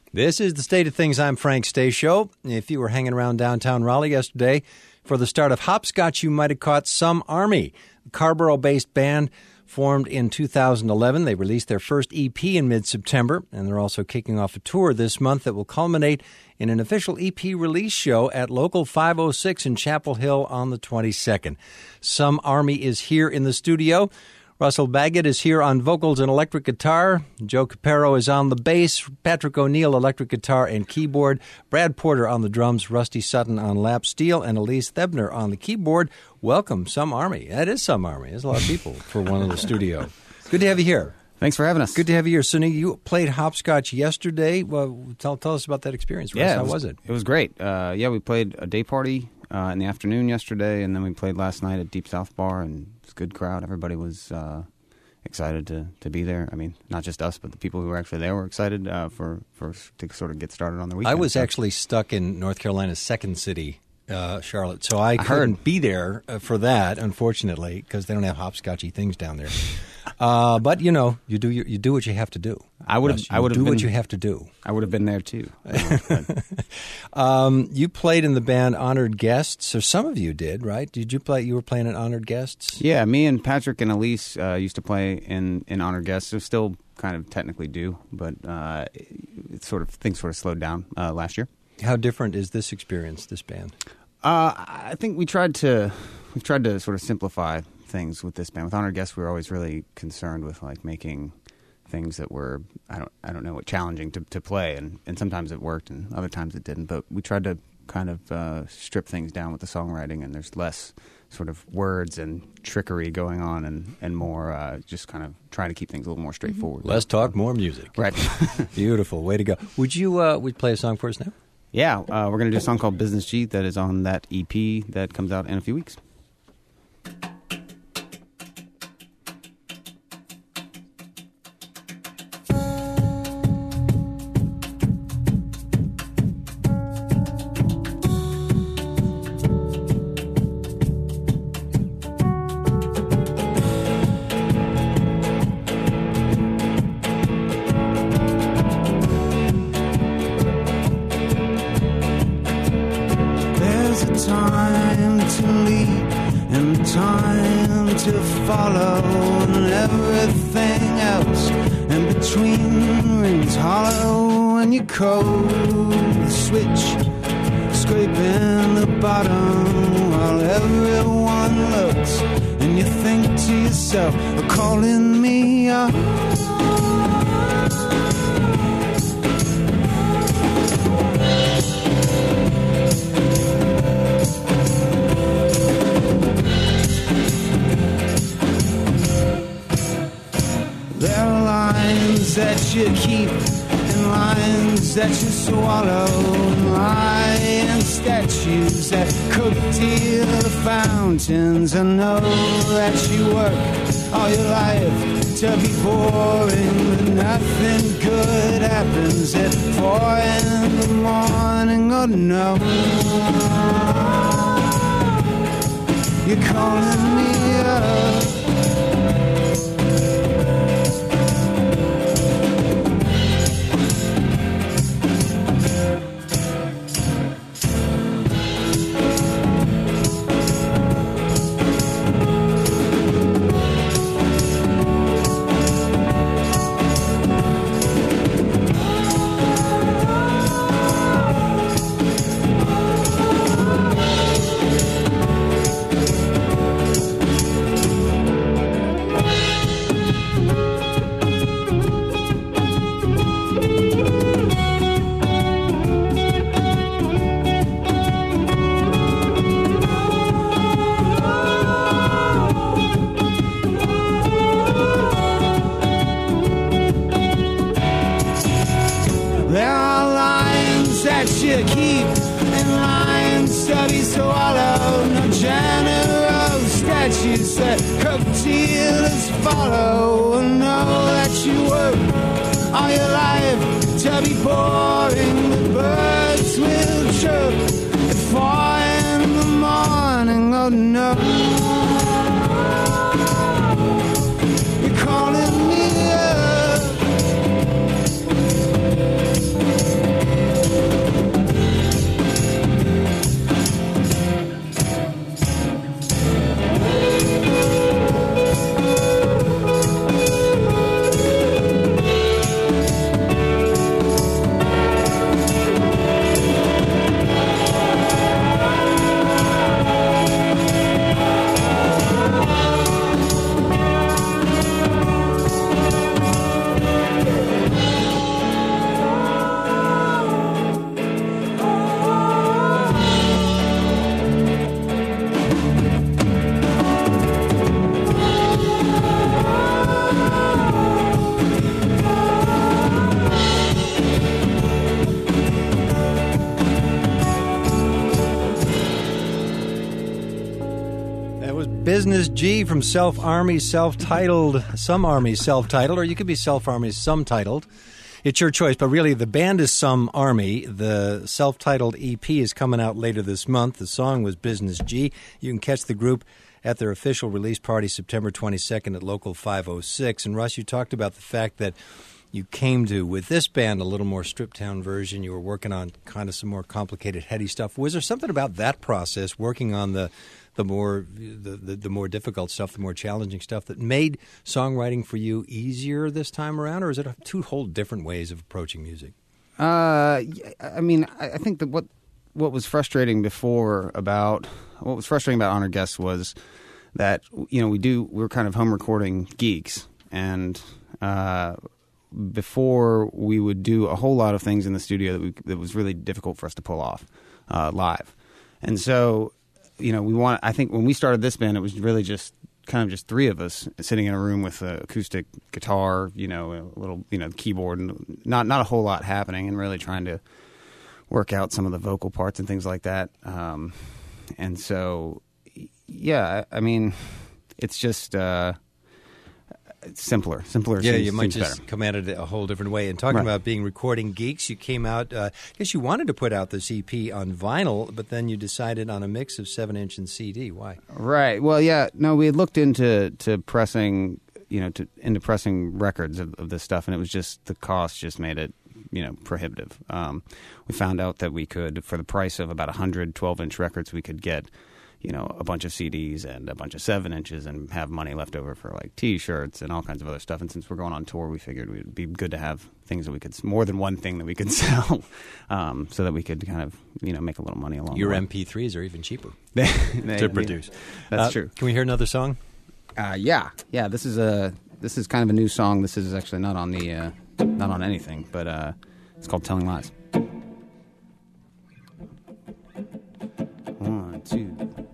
This is the State of Things. I'm Frank Stay Show. If you were hanging around downtown Raleigh yesterday for the start of Hopscotch, you might have caught Some Army, a Carrboro-based band formed in 2011. They released their first EP in mid-September, and they're also kicking off a tour this month that will culminate in an official EP release show at Local 506 in Chapel Hill on the 22nd. Some Army is here in the studio. Russell Baggett is here on vocals and electric guitar. Joe Capero is on the bass. Patrick O'Neill, electric guitar and keyboard. Brad Porter on the drums. Rusty Sutton on lap steel. And Elise Thebner on the keyboard. Welcome, Some Army. That is Some Army. There's a lot of people for one in the studio. Good to have you here. Thanks for having us. Good to have you here. So you played Hopscotch yesterday. Well, tell us about that experience, Russ. How was it? It was great. We played a day party in the afternoon yesterday, and then we played last night at Deep South Bar, and it was a good crowd. Everybody was excited to be there. I mean, not just us, but the people who were actually there were excited to sort of get started on the weekend. I was actually stuck in North Carolina's second city, Charlotte, so I couldn't be there for that, unfortunately, because they don't have hopscotchy things down there. But you do what you have to do. I would have do what you have to do. I would have been there too. You played in the band Honored Guests, or some of you did, right? Did you play? You were playing in Honored Guests. Yeah, me and Patrick and Elise used to play in Honored Guests. So still kind of technically do, but things sort of slowed down last year. How different is this experience? This band? I think we've tried to sort of simplify things with this band. With Honored Guests, we were always really concerned with like making things that were I don't know what challenging to play, and sometimes it worked and other times it didn't. But we tried to kind of strip things down with the songwriting, and there's less sort of words and trickery going on, and more just kind of trying to keep things a little more straightforward. Less talk, more music. Right. Beautiful. Way to go. Would you play a song for us now? Yeah, we're going to do a song called Business G that is on that EP that comes out in a few weeks. Time to lead and time to follow, and everything else in between rings hollow when you code switch, scraping the bottom while everyone looks, and you think to yourself, calling me up. That you keep and lines that you swallow, and lion statues that coattail the fountains. I know that you work all your life to be boring, but nothing good happens at 4 in the morning. Oh no, you're calling me up. You keep in line, study swallow, no general statues that coattails follow. Know that you work all your life to be boring. The birds will chirp at 4 in the morning. Oh no, you're calling me up. Business G from Self Army, self-titled, Some Army self-titled, or you could be Self Army some-titled. It's your choice, but really the band is Some Army. The self-titled EP is coming out later this month. The song was Business G. You can catch the group at their official release party September 22nd at Local 506. And Russ, you talked about the fact that you came to, with this band, a little more stripped-down version. You were working on kind of some more complicated, heady stuff. Was there something about that process, working on the more difficult stuff, the more challenging stuff, that made songwriting for you easier this time around, or is it two whole different ways of approaching music? I mean, I think that what was frustrating about Honored Guests was that, you know, we're kind of home recording geeks, and before we would do a whole lot of things in the studio that was really difficult for us to pull off live. And so, you know, I think when we started this band, it was really just three of us sitting in a room with an acoustic guitar, you know, a little, you know, keyboard, and not a whole lot happening, and really trying to work out some of the vocal parts and things like that. And so, yeah, I mean, it's just it's simpler. Yeah, you might just better. come at it a whole different way. And talking about being recording geeks, you came out, I guess you wanted to put out this EP on vinyl, but then you decided on a mix of 7-inch and CD. Why? Right. Well, yeah, no, we had looked into pressing, you know, into pressing records of this stuff, and it was just, the cost just made it, you know, prohibitive. We found out that we could, for the price of about 100 12-inch records, we could get, you know, a bunch of CDs and a bunch of 7-inches and have money left over for like T-shirts and all kinds of other stuff. And since we're going on tour, we figured it would be good to have things that we could, more than one thing that we could sell, so that we could kind of, you know, make a little money along Your the way. MP3s are even cheaper to to produce. That's true. Can we hear another song? Yeah. This is kind of a new song. This is actually not on anything, but it's called Telling Lies. 1, 2.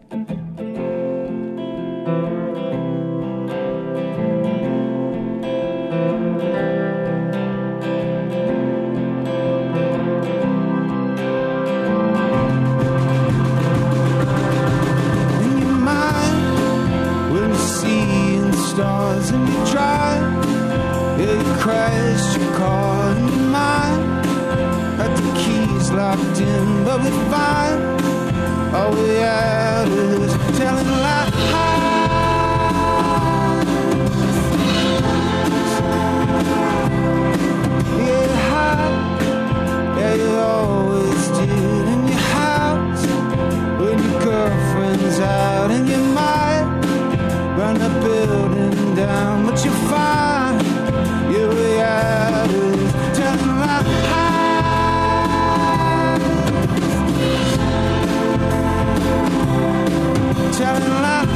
Stars and you drive, yeah, you crashed your car and you might got the keys locked in, but we're fine. All we had is telling lies. Yeah, high, yeah, you always did in your house when your girlfriend's out, and you might burn the building down, but you're fine. Your reality is telling lies. Telling lies.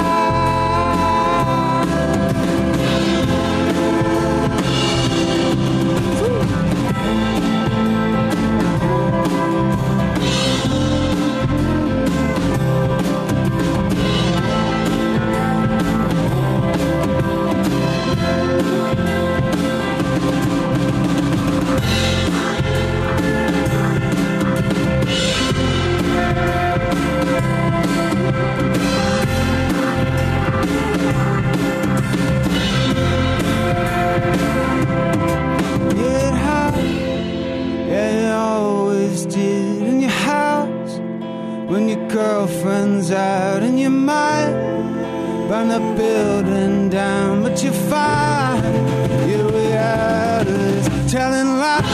Girlfriend's out and you might burn the building down, but you're fine. Your reality is telling lies.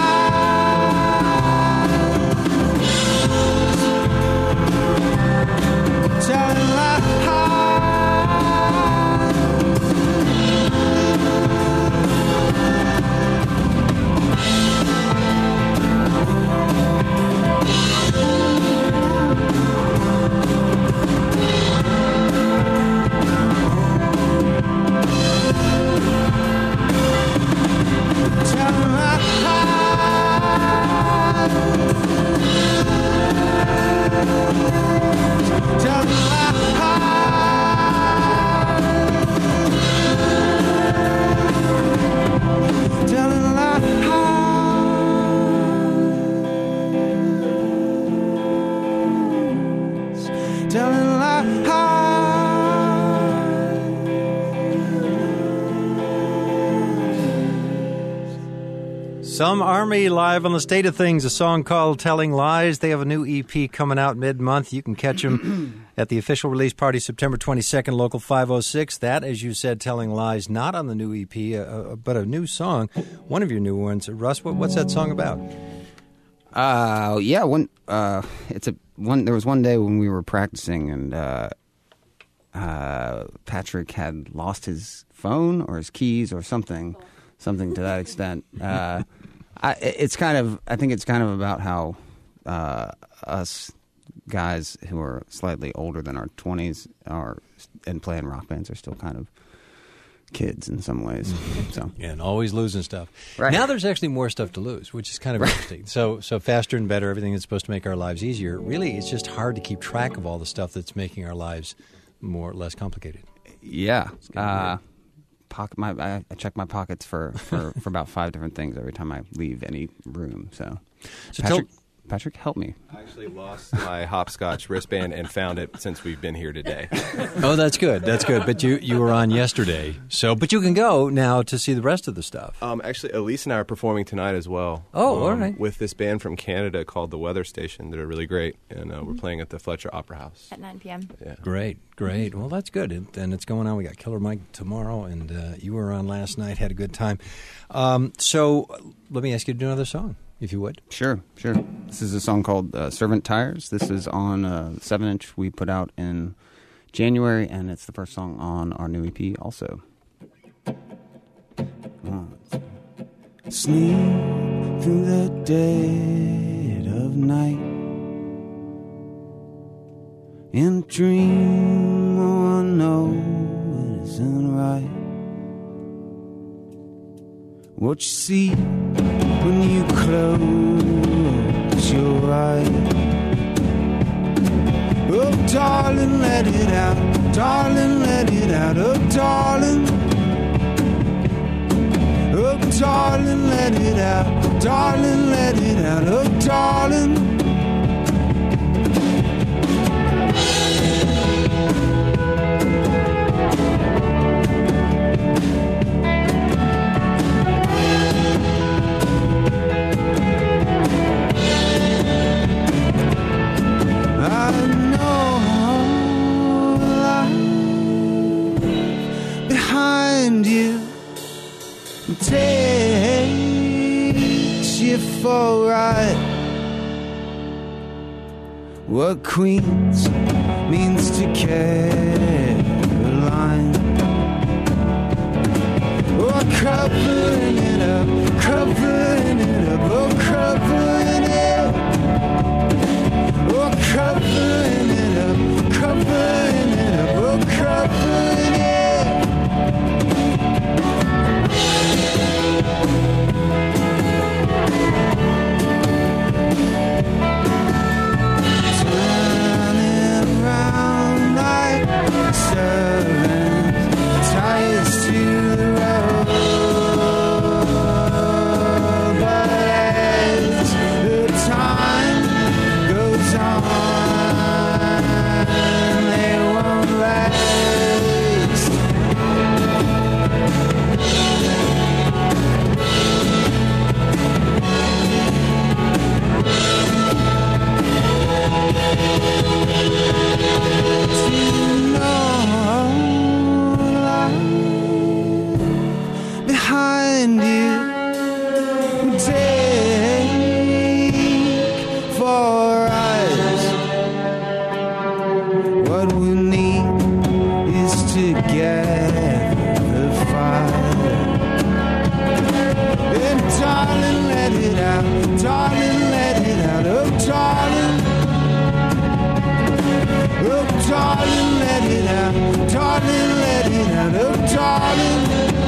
Telling lies. Telling lies. Some Army live on the State of Things, a song called Telling Lies. They have a new EP coming out mid-month. You can catch them at the official release party September 22nd, Local 506. That, as you said, Telling Lies, not on the new EP, but a new song. One of your new ones. Russ, what's that song about? There was one day when we were practicing and Patrick had lost his phone or his keys or something to that extent. I think it's kind of about how us guys who are slightly older than our 20s and play in rock bands are still kind of kids in some ways. So Yeah, and always losing stuff. Right. Now there's actually more stuff to lose, which is kind of interesting. So faster and better, everything that's supposed to make our lives easier. Really, it's just hard to keep track of all the stuff that's making our lives more or less complicated. yeah. I check my pockets for about 5 different things every time I leave any room. So Patrick, help me. I actually lost my hopscotch wristband and found it since we've been here today. Oh, that's good. That's good. But you were on yesterday. But you can go now to see the rest of the stuff. Actually, Elise and I are performing tonight as well. Oh, all right. With this band from Canada called The Weather Station. They're really great. And we're playing at the Fletcher Opera House. At 9 p.m. Yeah. Great. Well, that's good. And it's going on. We got Killer Mike tomorrow, and you were on last night, had a good time. So let me ask you to do another song, if you would. Sure. This is a song called Servant Tires. This is on a 7-inch we put out in January, and it's the first song on our new EP also. Sleep through the dead of night and dream, oh I know it isn't right. What you see when you close your eyes. Oh darling, let it out, darling, let it out, oh darling. Oh darling, let it out, darling, let it out, oh darling. Behind you takes you for a ride. What Queens means to Caroline. Oh, covering it up, covering it up, oh, covering it. Oh, covering it up, covering it up, oh, covering it. Turning round like servant ties to the road. But as the time goes on, they won't last. Behind you, take for us. What we need is together fire. And darling, let it out, darling, let it out, oh darling. Oh darling, let it out, darling, let it out, oh darling.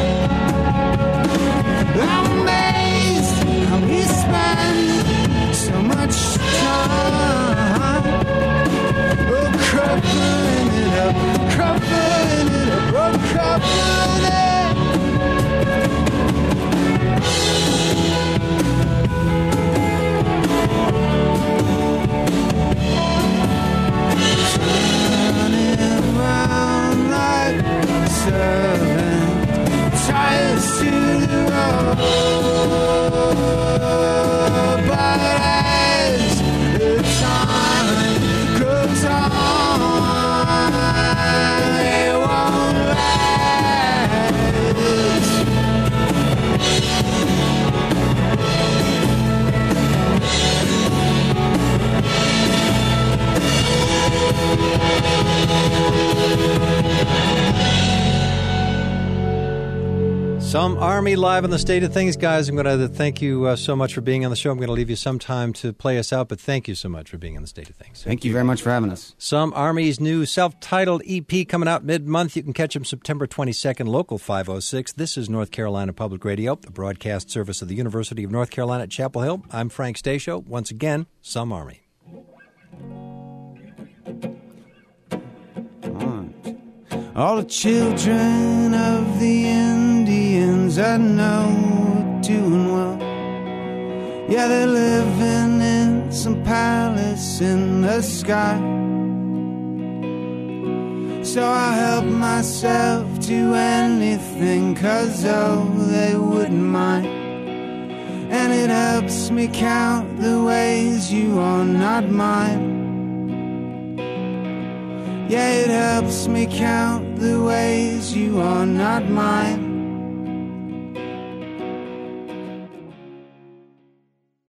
I'm amazed how we spend so much time. Oh, covering it up, covering it up, oh, covering it. Turning round like servant ties to the road. Some Army live on the State of Things, guys. I'm going to thank you so much for being on the show. I'm going to leave you some time to play us out, but thank you so much for being on the State of Things. Thank you very much for having us. Some Army's new self-titled EP coming out mid-month. You can catch them September 22nd, local 506. This is North Carolina Public Radio, the broadcast service of the University of North Carolina at Chapel Hill. I'm Frank Stasio. Once again, Some Army. All the children of the Indians I know are doing well. Yeah, they're living in some palace in the sky. So I help myself to anything, 'cause oh, they wouldn't mind. And it helps me count the ways you are not mine. Yeah, it helps me count the ways you are not mine.